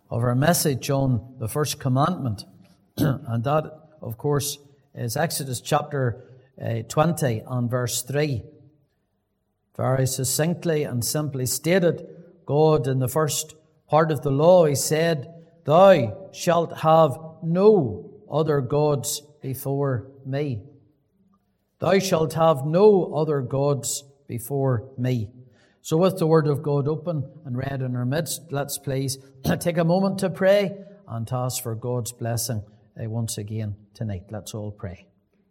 of our message on the first commandment. And that, of course, is Exodus chapter 20 and verse 3. Very succinctly and simply stated, God in the first part of the law, He said, "Thou shalt have no other gods before me." Thou shalt have no other gods before me. So with the Word of God open and read in our midst, let's please take a moment to pray and to ask for God's blessing once again tonight. Let's all pray.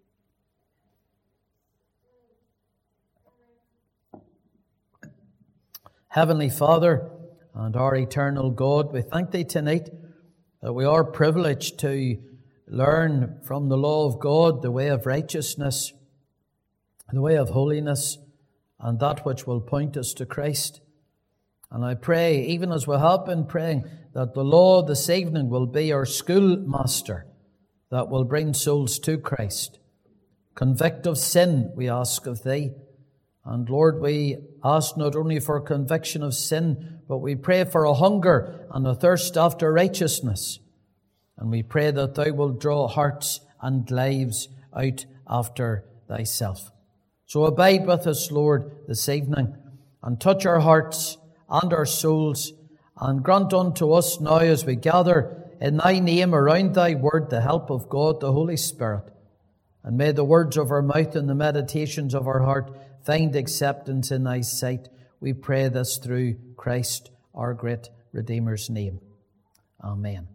Heavenly Father and our eternal God, we thank Thee tonight that we are privileged to learn from the law of God the way of righteousness, the way of holiness, and that which will point us to Christ. And I pray, even as we have been praying, that the law this evening will be our schoolmaster that will bring souls to Christ. Convict of sin, we ask of Thee. And Lord, we ask not only for conviction of sin, but we pray for a hunger and a thirst after righteousness. And we pray that Thou will draw hearts and lives out after Thyself. So abide with us, Lord, this evening, and touch our hearts and our souls, and grant unto us now as we gather in Thy name around Thy word the help of God, the Holy Spirit. And may the words of our mouth and the meditations of our heart find acceptance in Thy sight. We pray this through Christ, our great Redeemer's name. Amen.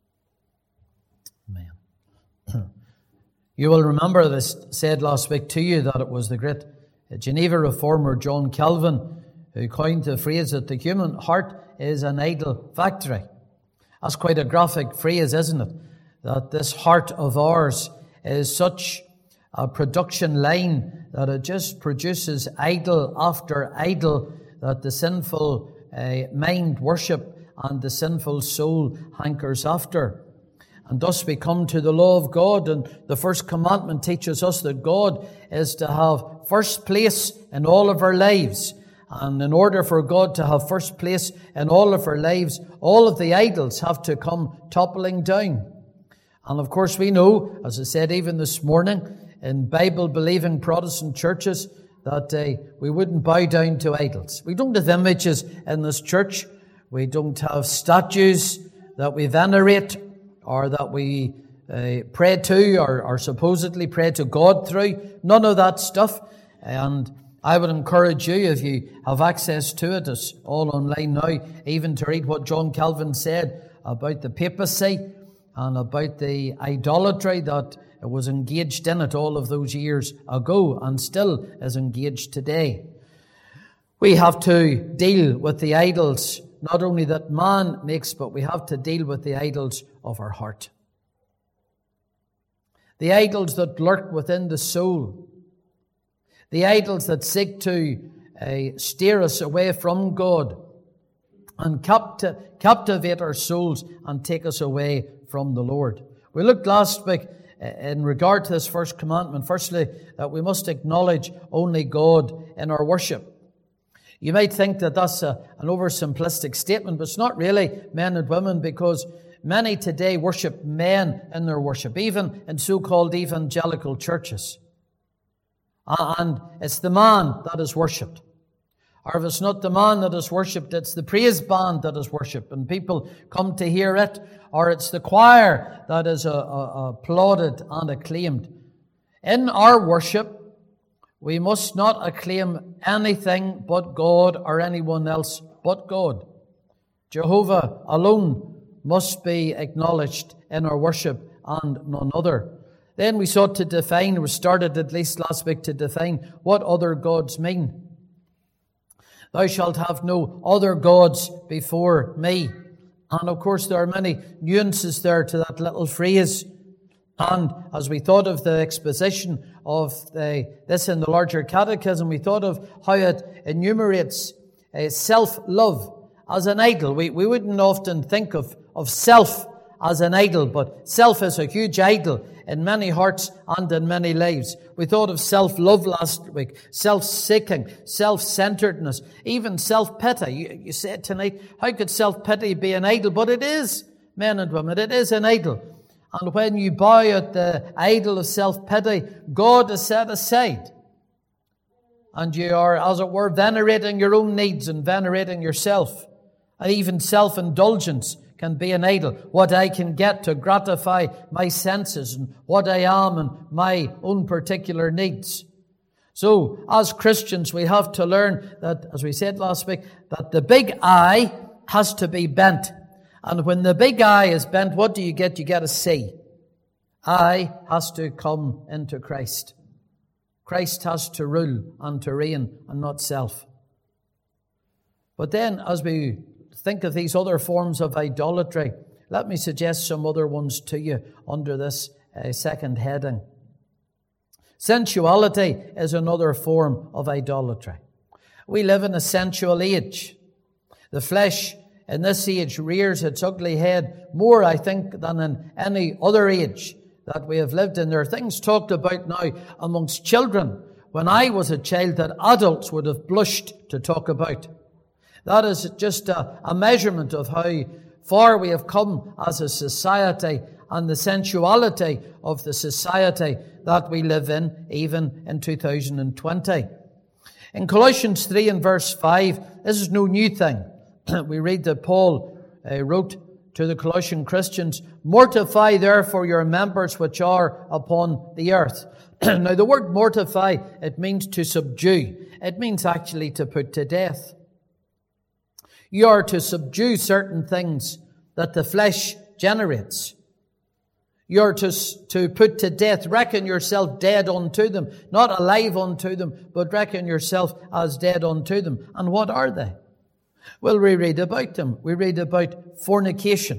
Amen. You will remember this said last week to you that it was the great Geneva reformer John Calvin who coined the phrase that the human heart is an idol factory. That's quite a graphic phrase, isn't it? That this heart of ours is such a production line that it just produces idol after idol that the sinful mind worship and the sinful soul hankers after. And thus we come to the law of God, and the first commandment teaches us that God is to have first place in all of our lives. And in order for God to have first place in all of our lives, all of the idols have to come toppling down. And of course we know, as I said even this morning, in Bible-believing Protestant churches, that we wouldn't bow down to idols. We don't have images in this church. We don't have statues that we venerate or that we pray to or supposedly pray to God through. None of that stuff. And I would encourage you, if you have access to it, it's all online now, even to read what John Calvin said about the papacy and about the idolatry that was engaged in it all of those years ago and still is engaged today. We have to deal with the idols, not only that man makes, but we have to deal with the idols of our heart. The idols that lurk within the soul. The idols that seek to steer us away from God and captivate our souls and take us away from the Lord. We looked last week in regard to this first commandment, firstly, that we must acknowledge only God in our worship. You might think that that's an oversimplistic statement, but it's not really, men and women, because many today worship men in their worship, even in so-called evangelical churches. And it's the man that is worshipped. Or if it's not the man that is worshipped, it's the praise band that is worshipped, and people come to hear it. Or it's the choir that is applauded and acclaimed. In our worship, we must not acclaim anything but God or anyone else but God. Jehovah alone must be acknowledged in our worship and none other. Then we sought to define, we started at least last week to define what other gods mean. Thou shalt have no other gods before me. And of course there are many nuances there to that little phrase. And as we thought of the exposition of this in the larger catechism, we thought of how it enumerates self-love as an idol. We wouldn't often think of self as an idol, but self is a huge idol in many hearts and in many lives. We thought of self-love last week, self-seeking, self-centeredness, even self-pity. You said tonight, how could self-pity be an idol? But it is, men and women, it is an idol. And when you bow at the idol of self-pity, God is set aside. And you are, as it were, venerating your own needs and venerating yourself. And even self-indulgence can be an idol. What I can get to gratify my senses and what I am and my own particular needs. So, as Christians, we have to learn that, as we said last week, that the big I has to be bent. And when the big I is bent, what do you get? You get a C. I has to come into Christ. Christ has to rule and to reign and not self. But then, as we think of these other forms of idolatry, let me suggest some other ones to you under this second heading. Sensuality is another form of idolatry. We live in a sensual age. The flesh in this age rears its ugly head more, I think, than in any other age that we have lived in. There are things talked about now amongst children when I was a child that adults would have blushed to talk about. That is just a measurement of how far we have come as a society and the sensuality of the society that we live in, even in 2020. In Colossians 3 and verse 5, this is no new thing. We read that Paul wrote to the Colossian Christians, "Mortify therefore your members which are upon the earth." Now the word mortify, it means to subdue. It means actually to put to death. You are to subdue certain things that the flesh generates. You are to put to death, reckon yourself dead unto them, not alive unto them, but reckon yourself as dead unto them. And what are they? Well, we read about them. We read about fornication.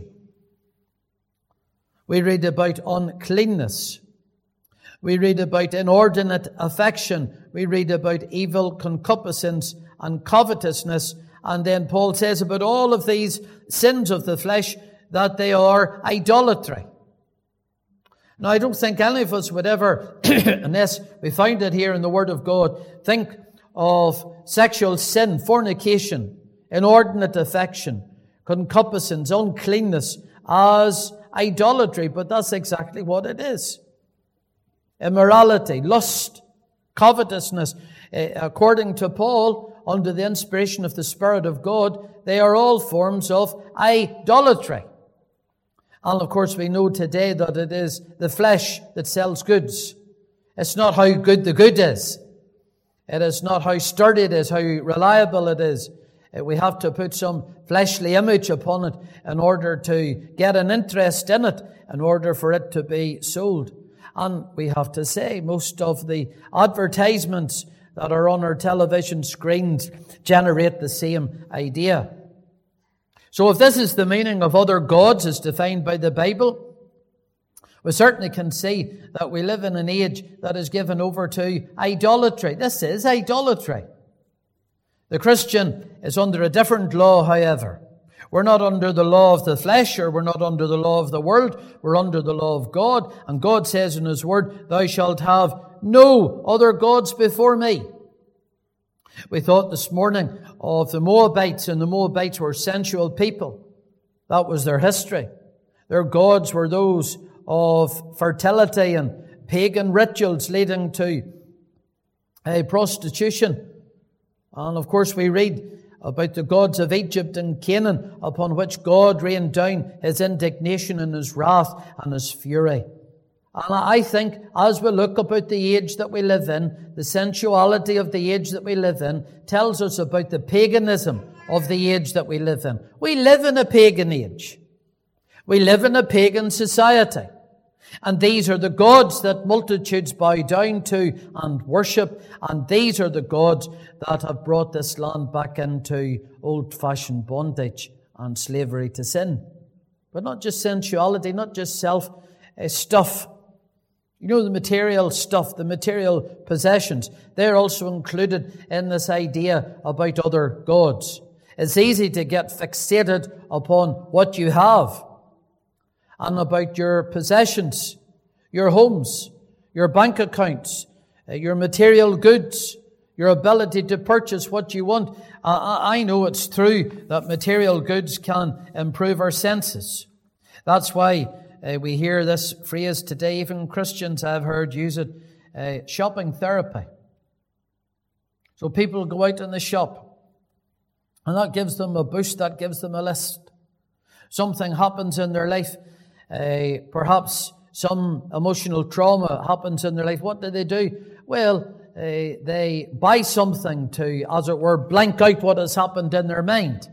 We read about uncleanness. We read about inordinate affection. We read about evil concupiscence and covetousness. And then Paul says about all of these sins of the flesh that they are idolatry. Now, I don't think any of us would ever, unless we find it here in the Word of God, think of sexual sin, fornication, inordinate affection, concupiscence, uncleanness as idolatry. But that's exactly what it is. Immorality, lust, covetousness. According to Paul, under the inspiration of the Spirit of God, they are all forms of idolatry. And of course, we know today that it is the flesh that sells goods. It's not how good the good is. It is not how sturdy it is, how reliable it is. We have to put some fleshly image upon it in order to get an interest in it, in order for it to be sold. And we have to say, most of the advertisements that are on our television screens generate the same idea. So if this is the meaning of other gods as defined by the Bible, we certainly can see that we live in an age that is given over to idolatry. This is idolatry. The Christian is under a different law, however. We're not under the law of the flesh, or we're not under the law of the world. We're under the law of God. And God says in His Word, "Thou shalt have no other gods before me." We thought this morning of the Moabites, and the Moabites were sensual people. That was their history. Their gods were those of fertility and pagan rituals leading to prostitution. And of course we read about the gods of Egypt and Canaan, upon which God rained down His indignation and His wrath and His fury. And I think as we look about the age that we live in, the sensuality of the age that we live in tells us about the paganism of the age that we live in. We live in a pagan age. We live in a pagan society. And these are the gods that multitudes bow down to and worship. And these are the gods that have brought this land back into old-fashioned bondage and slavery to sin. But not just sensuality, not just stuff. You know, the material stuff, the material possessions, they're also included in this idea about other gods. It's easy to get fixated upon what you have. and about your possessions, your homes, your bank accounts, your material goods, your ability to purchase what you want. I know it's true that material goods can improve our senses. That's why we hear this phrase today, even Christians I've heard use it, shopping therapy. So people go out in the shop, and that gives them a boost, that gives them a list. Something happens in their life, perhaps some emotional trauma happens in their life. What do? Well, they buy something to, as it were, blank out what has happened in their mind.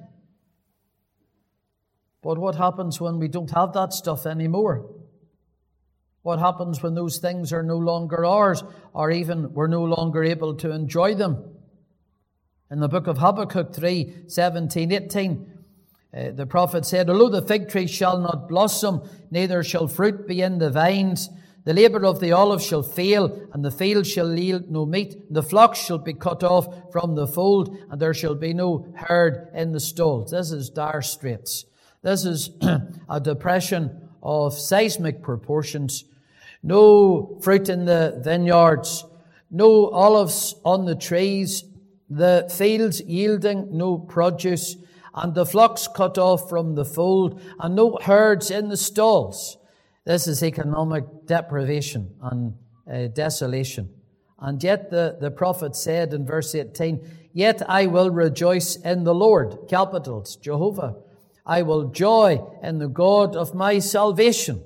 But what happens when we don't have that stuff anymore? What happens when those things are no longer ours, or even we're no longer able to enjoy them? In the book of Habakkuk 3:17-18, the prophet said, "Although the fig tree shall not blossom, neither shall fruit be in the vines, the labour of the olive shall fail, and the field shall yield no meat. The flocks shall be cut off from the fold, and there shall be no herd in the stalls." This is dire straits. This is a depression of seismic proportions. No fruit in the vineyards, no olives on the trees, the fields yielding no produce, and the flocks cut off from the fold, and no herds in the stalls. This is economic deprivation and desolation. And yet the prophet said in verse 18, "Yet I will rejoice in the Lord," capitals, Jehovah. "I will joy in the God of my salvation."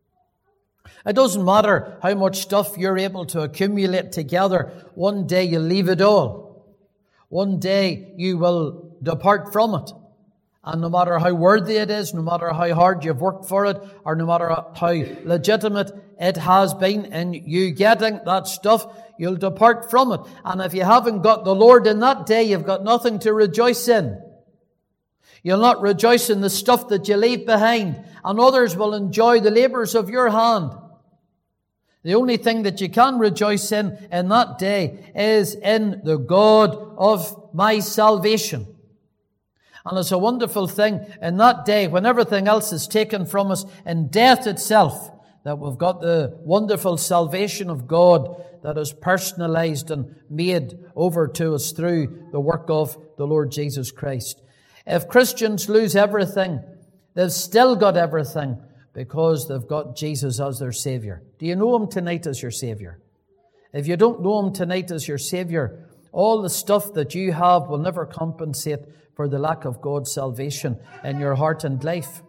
It doesn't matter how much stuff you're able to accumulate together. One day you'll leave it all. One day you will depart from it. And no matter how worthy it is, no matter how hard you've worked for it, or no matter how legitimate it has been in you getting that stuff, you'll depart from it. And if you haven't got the Lord in that day, you've got nothing to rejoice in. You'll not rejoice in the stuff that you leave behind, and others will enjoy the labours of your hand. The only thing that you can rejoice in that day is in the God of my salvation. And it's a wonderful thing in that day, when everything else is taken from us in death itself, that we've got the wonderful salvation of God that is personalized and made over to us through the work of the Lord Jesus Christ. If Christians lose everything, they've still got everything because they've got Jesus as their Savior. Do you know Him tonight as your Savior? If you don't know Him tonight as your Savior, all the stuff that you have will never compensate for the lack of God's salvation in your heart and life.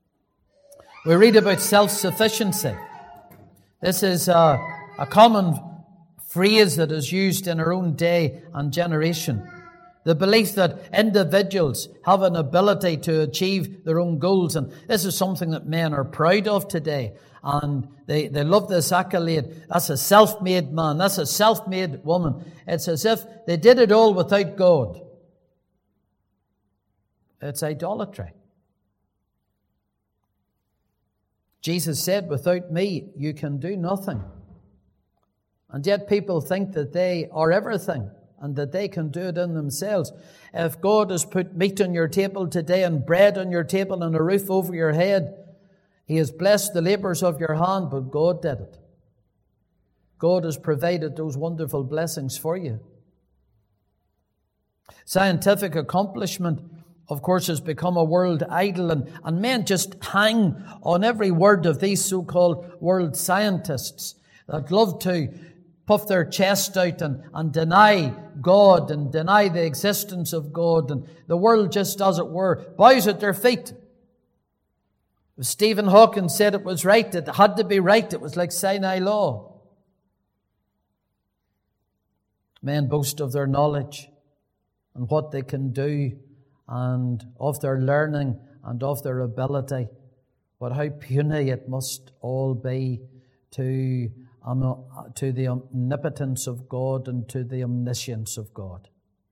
We read about self-sufficiency. This is a common phrase that is used in our own day and generation. The belief that individuals have an ability to achieve their own goals. And this is something that men are proud of today. And they love this accolade. That's a self-made man. That's a self-made woman. It's as if they did it all without God. It's idolatry. Jesus said, "Without me, you can do nothing." And yet people think that they are everything and that they can do it in themselves. If God has put meat on your table today and bread on your table and a roof over your head, He has blessed the labours of your hand, but God did it. God has provided those wonderful blessings for you. Scientific accomplishment, of course, has become a world idol, and men just hang on every word of these so-called world scientists that love to puff their chest out and deny God and deny the existence of God. And the world just, as it were, bows at their feet. If Stephen Hawking said it was right, it had to be right. It was like Sinai law. Men boast of their knowledge and what they can do and of their learning and of their ability. But how puny it must all be to the omnipotence of God and to the omniscience of God.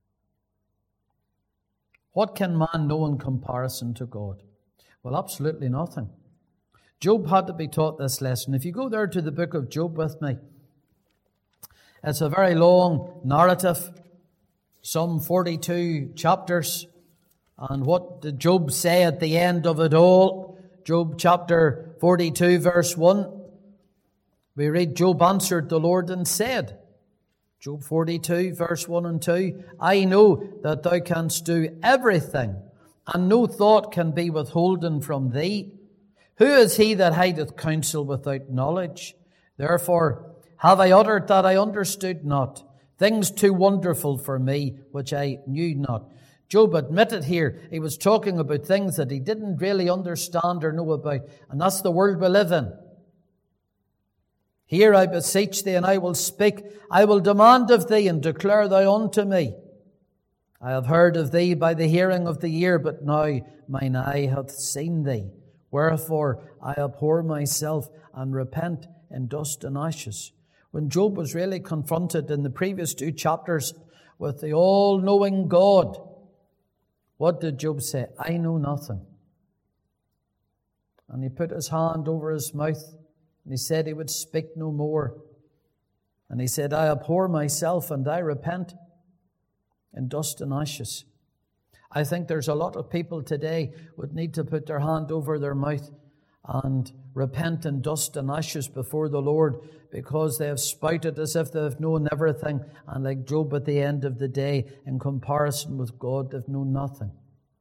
What can man know in comparison to God? Well, absolutely nothing. Job had to be taught this lesson. If you go there to the book of Job with me, it's a very long narrative, some 42 chapters. And what did Job say at the end of it all? Job chapter 42 verse 1, we read, Job answered the Lord and said, Job 42 verse 1 and 2, I know that thou canst do everything, and no thought can be withholden from thee. Who is he that hideth counsel without knowledge? Therefore have I uttered that I understood not, things too wonderful for me, which I knew not. Job admitted here he was talking about things that he didn't really understand or know about, and that's the world we live in. Here I beseech thee, and I will speak. I will demand of thee, and declare thou unto me. I have heard of thee by the hearing of the ear, but now mine eye hath seen thee. Wherefore I abhor myself, and repent in dust and ashes. When Job was really confronted in the previous 2 chapters with the all-knowing God, what did Job say? I know nothing. And he put his hand over his mouth, and he said he would speak no more. And he said, I abhor myself, and I repent in dust and ashes. I think there's a lot of people today would need to put their hand over their mouth and repent in dust and ashes before the Lord, because they have spouted as if they have known everything, and like Job at the end of the day, in comparison with God, they've known nothing.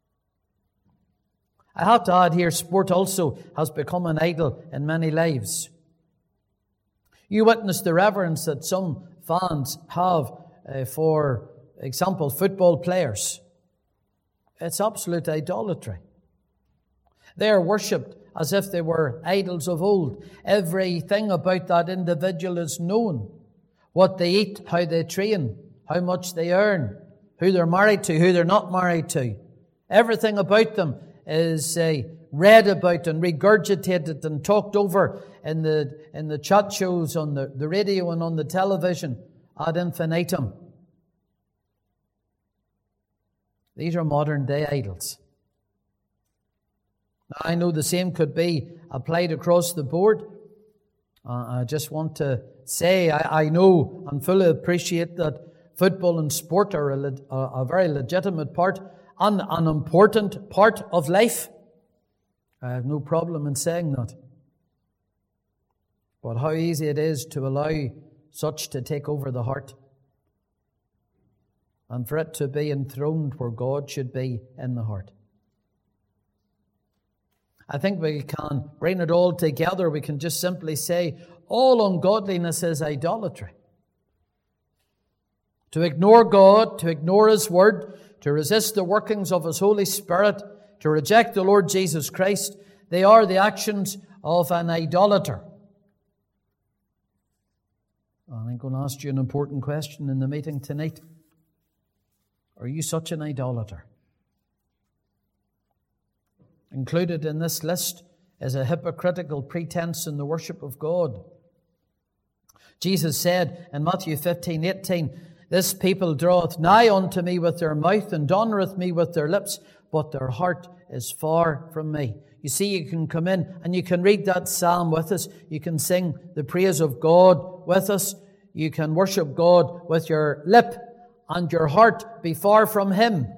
I have to add here, sport also has become an idol in many lives. You witness the reverence that some fans have for example, football players. It's absolute idolatry. They are worshipped as if they were idols of old. Everything about that individual is known. What they eat, how they train, how much they earn, who they're married to, who they're not married to. Everything about them is read about and regurgitated and talked over in the chat shows, on the radio and on the television ad infinitum. These are modern day idols. Now, I know the same could be applied across the board. I just want to say I know and fully appreciate that football and sport are a very legitimate part and an important part of life. I have no problem in saying that. But how easy it is to allow such to take over the heart, and for it to be enthroned where God should be in the heart. I think we can bring it all together. We can just simply say all ungodliness is idolatry. To ignore God, to ignore His Word, to resist the workings of His Holy Spirit, to reject the Lord Jesus Christ, they are the actions of an idolater. I'm going to ask you an important question in the meeting tonight. Are you such an idolater? Included in this list is a hypocritical pretense in the worship of God. Jesus said in Matthew 15:18, This people draweth nigh unto me with their mouth, and honoureth me with their lips, but their heart is far from me. You see, you can come in and you can read that psalm with us. You can sing the praise of God with us. You can worship God with your lip, and your heart be far from Him.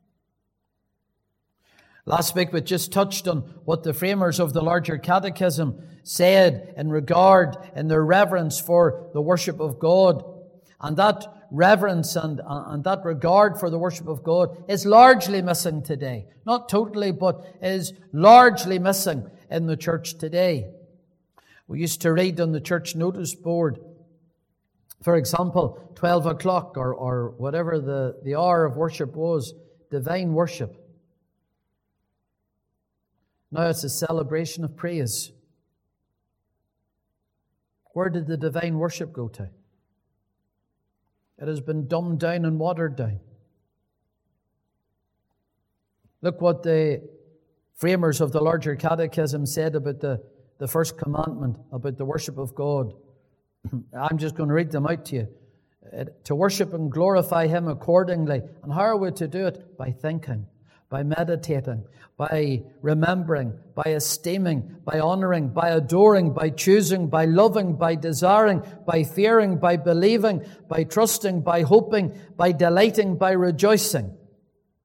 Last week we just touched on what the framers of the larger catechism said in their reverence for the worship of God. And that reverence and that regard for the worship of God is largely missing today. Not totally, but is largely missing in the church today. We used to read on the church notice board, for example, 12 o'clock or whatever the hour of worship was, divine worship. Now it's a celebration of praise. Where did the divine worship go to? It has been dumbed down and watered down. Look what the framers of the larger catechism said about the first commandment, about the worship of God. I'm just going to read them out to you. To worship and glorify Him accordingly. And how are we to do it? By thinking, by meditating, by remembering, by esteeming, by honouring, by adoring, by choosing, by loving, by desiring, by fearing, by believing, by trusting, by hoping, by delighting, by rejoicing.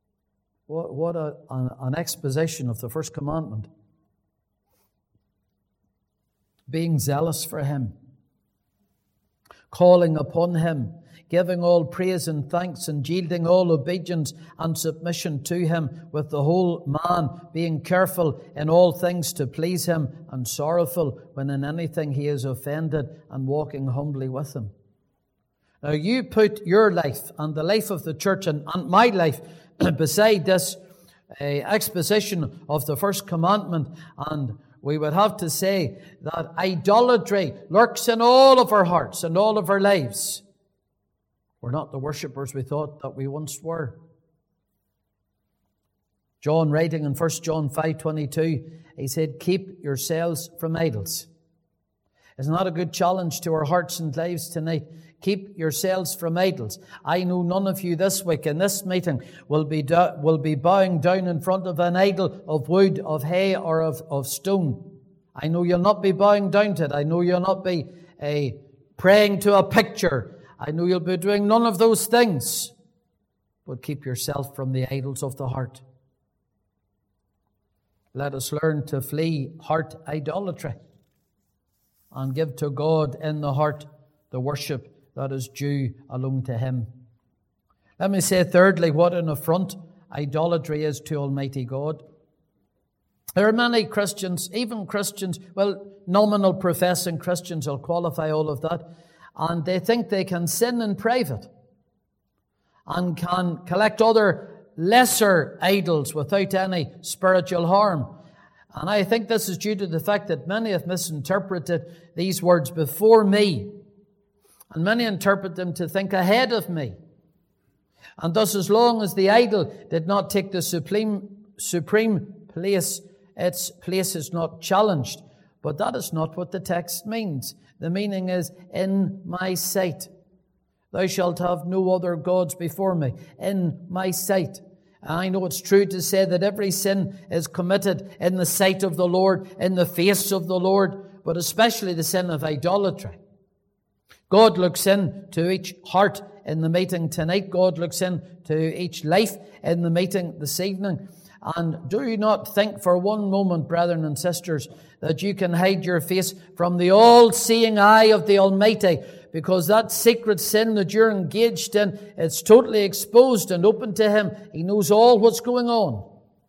What an exposition of the first commandment. being zealous for him, calling upon him, giving all praise and thanks, and yielding all obedience and submission to him with the whole man, being careful in all things to please him, and sorrowful when in anything he is offended, and walking humbly with him. Now you put your life and the life of the church and my life beside this exposition of the first commandment, and we would have to say that idolatry lurks in all of our hearts and all of our lives. We're not the worshippers we thought that we once were. John, writing in 1 John 5:22, he said, keep yourselves from idols. Isn't that a good challenge to our hearts and lives tonight? Keep yourselves from idols. I know none of you this week in this meeting will be bowing down in front of an idol of wood, of hay, or of stone. I know you'll not be bowing down to it. I know you'll not be praying to a picture. I know you'll be doing none of those things. But keep yourself from the idols of the heart. Let us learn to flee heart idolatry and give to God in the heart the worship that is due alone to him. Let me say thirdly, what an affront idolatry is to Almighty God. There are many Christians, even Christians, nominal professing Christians, I'll qualify all of that, and they think they can sin in private and can collect other lesser idols without any spiritual harm. And I think this is due to the fact that many have misinterpreted these words, before me, and many interpret them to think ahead of me. And thus, as long as the idol did not take the supreme place, its place is not challenged. But that is not what the text means. The meaning is, in my sight. Thou shalt have no other gods before me. In my sight. I know it's true to say that every sin is committed in the sight of the Lord, in the face of the Lord, but especially the sin of idolatry. God looks into each heart in the meeting tonight. God looks into each life in the meeting this evening. And do you not think for one moment, brethren and sisters, that you can hide your face from the all-seeing eye of the Almighty, because that secret sin that you're engaged in, it's totally exposed and open to Him. He knows all what's going on.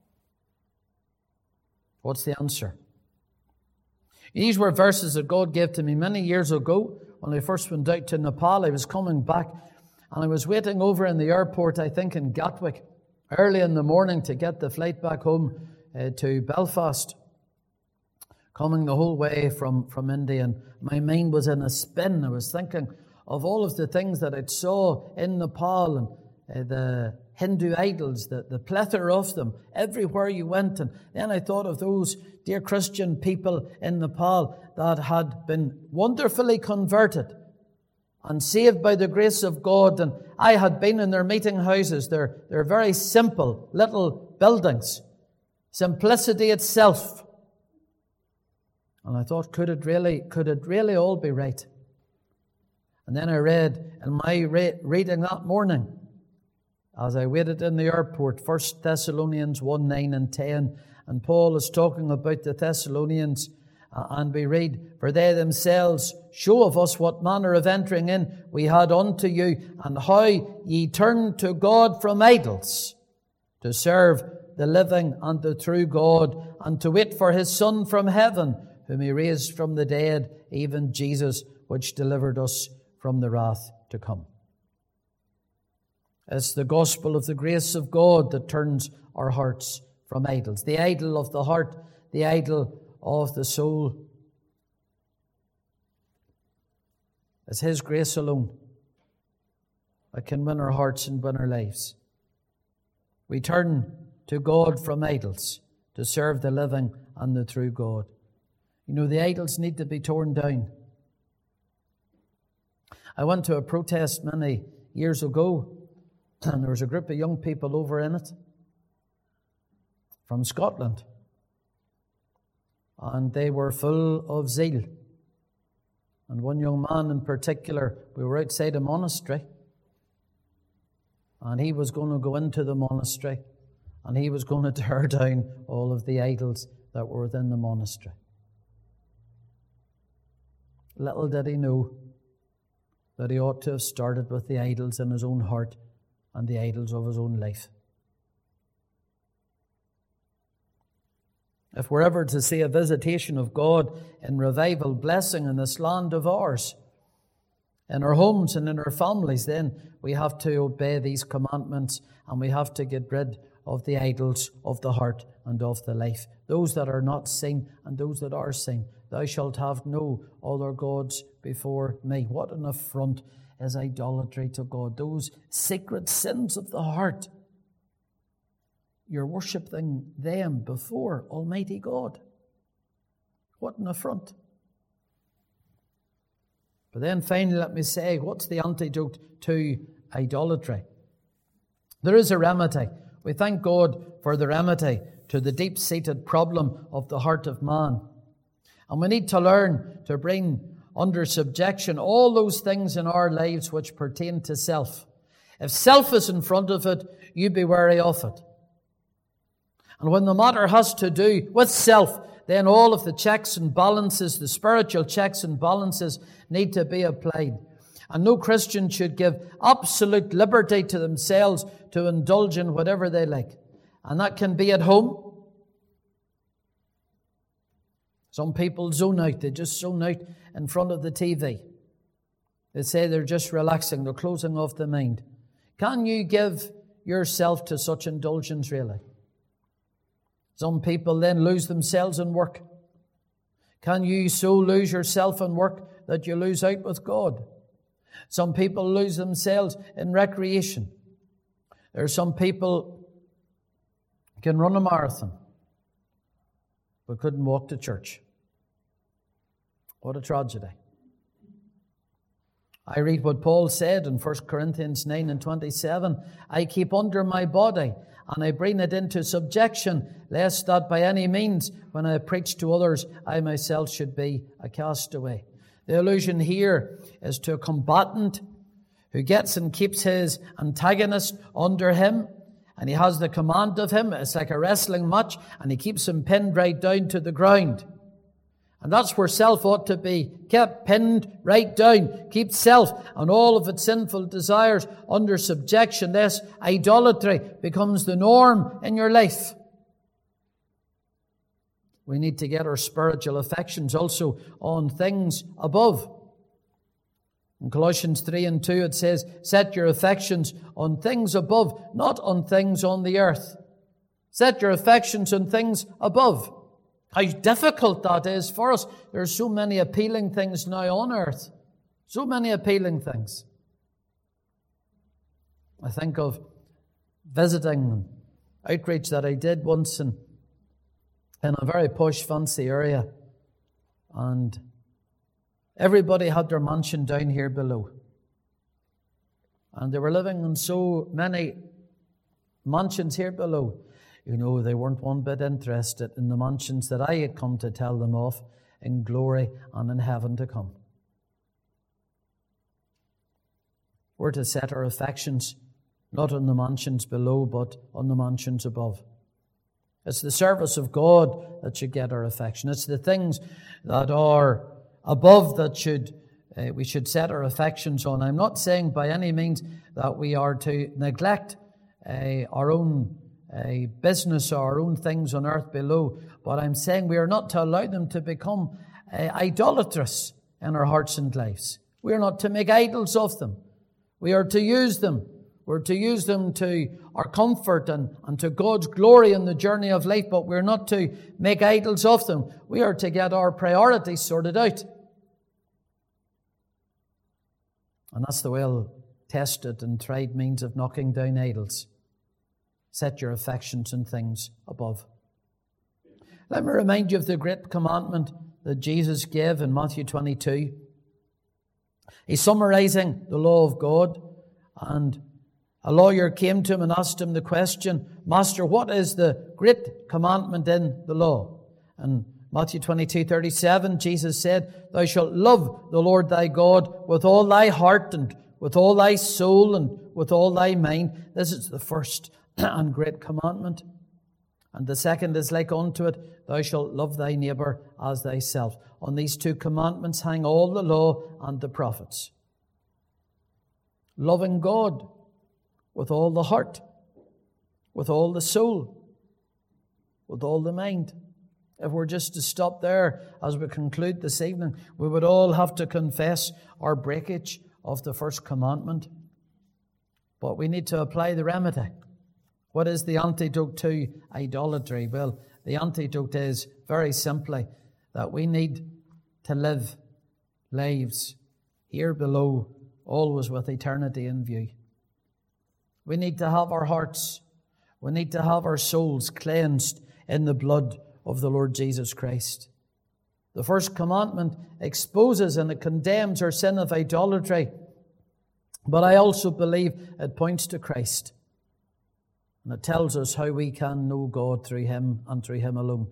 What's the answer? These were verses that God gave to me many years ago when I first went out to Nepal. I was coming back and I was waiting over in the airport, I think in Gatwick, early in the morning to get the flight back home to Belfast, coming the whole way from India. And my mind was in a spin. I was thinking of all of the things that I saw in Nepal and the Hindu idols, the plethora of them, everywhere you went. And then I thought of those dear Christian people in Nepal that had been wonderfully converted and saved by the grace of God. And I had been in their meeting houses. They're very simple little buildings. Simplicity itself. And I thought, could it really all be right? And then I read in my reading that morning, as I waited in the airport, 1 Thessalonians 1, 9 and 10. And Paul is talking about the Thessalonians. And we read, for they themselves show of us what manner of entering in we had unto you, and how ye turned to God from idols, to serve the living and the true God, and to wait for His Son from heaven, whom He raised from the dead, even Jesus, which delivered us from the wrath to come. It's the gospel of the grace of God that turns our hearts from idols. The idol of the heart, the idol of the soul. It's His grace alone that can win our hearts and win our lives. We turn to God from idols to serve the living and the true God. You know, the idols need to be torn down. I went to a protest many years ago, and there was a group of young people over in it from Scotland. And they were full of zeal. And one young man in particular, we were outside a monastery, and he was going to go into the monastery, and he was going to tear down all of the idols that were within the monastery. Little did he know that he ought to have started with the idols in his own heart and the idols of his own life. If we're ever to see a visitation of God in revival blessing in this land of ours, in our homes and in our families, then we have to obey these commandments and we have to get rid of the idols of the heart and of the life. Those that are not seen and those that are seen. Thou shalt have no other gods before me. What an affront is idolatry to God. Those secret sins of the heart. You're worshipping them before Almighty God. What an affront. But then finally, let me say, what's the antidote to idolatry? There is a remedy. We thank God for the remedy to the deep-seated problem of the heart of man. And we need to learn to bring under subjection all those things in our lives which pertain to self. If self is in front of it, you be wary of it. And when the matter has to do with self, then all of the checks and balances, the spiritual checks and balances, need to be applied. And no Christian should give absolute liberty to themselves to indulge in whatever they like. And that can be at home. Some people zone out. They just zone out in front of the TV. They say they're just relaxing. They're closing off the mind. Can you give yourself to such indulgence, really? Some people then lose themselves in work. Can you so lose yourself in work that you lose out with God? Some people lose themselves in recreation. There are some people who can run a marathon but couldn't walk to church. What a tragedy. I read what Paul said in 1 Corinthians 9 and 27. I keep under my body and I bring it into subjection, lest that by any means, when I preach to others, I myself should be a castaway. The allusion here is to a combatant who gets and keeps his antagonist under him, and he has the command of him. It's like a wrestling match, and he keeps him pinned right down to the ground. And that's where self ought to be kept pinned right down. Keep self and all of its sinful desires under subjection. Thus, idolatry becomes the norm in your life. We need to get our spiritual affections also on things above. In Colossians 3 and 2 it says, set your affections on things above, not on things on the earth. Set your affections on things above. How difficult that is for us. There are so many appealing things now on earth. So many appealing things. I think of visiting outreach that I did once in a very posh, fancy area. And everybody had their mansion down here below. And they were living in so many mansions here below. You know, they weren't one bit interested in the mansions that I had come to tell them of in glory and in heaven to come. We're to set our affections not on the mansions below, but on the mansions above. It's the service of God that should get our affection. It's the things that are above that we should set our affections on. I'm not saying by any means that we are to neglect our own business or our own things on earth below, but I'm saying we are not to allow them to become idolatrous in our hearts and lives. We are not to make idols of them. We are to use them. We're to use them to our comfort and to God's glory in the journey of life, but we're not to make idols of them. We are to get our priorities sorted out. And that's the well-tested and tried means of knocking down idols. Set your affections on things above. Let me remind you of the great commandment that Jesus gave in Matthew 22. He's summarizing the law of God, and a lawyer came to him and asked him the question, Master, what is the great commandment in the law? And Matthew 22:37, Jesus said, Thou shalt love the Lord thy God with all thy heart and with all thy soul and with all thy mind. This is the first and great commandment. And the second is like unto it, thou shalt love thy neighbour as thyself. On these two commandments hang all the law and the prophets. Loving God with all the heart, with all the soul, with all the mind. If we're just to stop there as we conclude this evening, we would all have to confess our breakage of the first commandment. But we need to apply the remedy. What is the antidote to idolatry? Well, the antidote is very simply that we need to live lives here below, always with eternity in view. We need to have our hearts, we need to have our souls cleansed in the blood of the Lord Jesus Christ. The first commandment exposes and it condemns our sin of idolatry, but I also believe it points to Christ. And it tells us how we can know God through Him and through Him alone.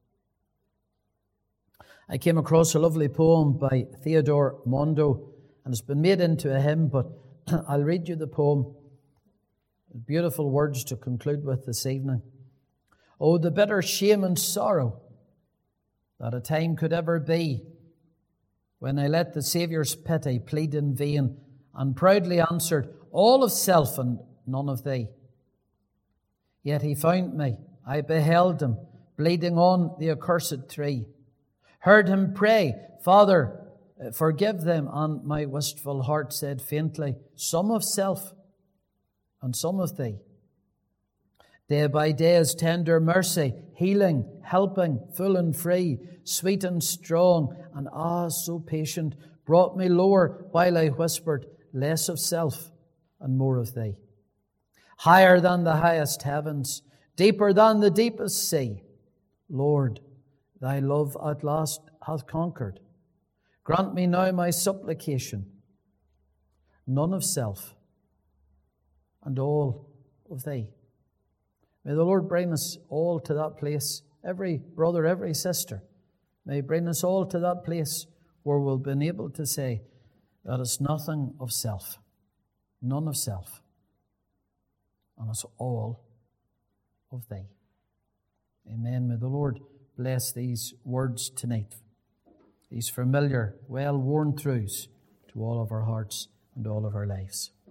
I came across a lovely poem by Theodore Mondo, and it's been made into a hymn, but I'll read you the poem. Beautiful words to conclude with this evening. Oh, the bitter shame and sorrow that a time could ever be when I let the Saviour's pity plead in vain and proudly answered, all of self and none of thee. Yet He found me, I beheld Him, bleeding on the accursed tree. Heard Him pray, Father, forgive them, and my wistful heart said faintly, some of self and some of thee. Day by day His tender mercy, healing, helping, full and free, sweet and strong, and so patient, brought me lower while I whispered, less of self and more of thee. Higher than the highest heavens, deeper than the deepest sea. Lord, thy love at last hath conquered. Grant me now my supplication, none of self and all of thee. May the Lord bring us all to that place, every brother, every sister. May He bring us all to that place where we'll be able to say that it's nothing of self, none of self, and it's all of thee. Amen. May the Lord bless these words tonight, these familiar, well-worn truths to all of our hearts and all of our lives.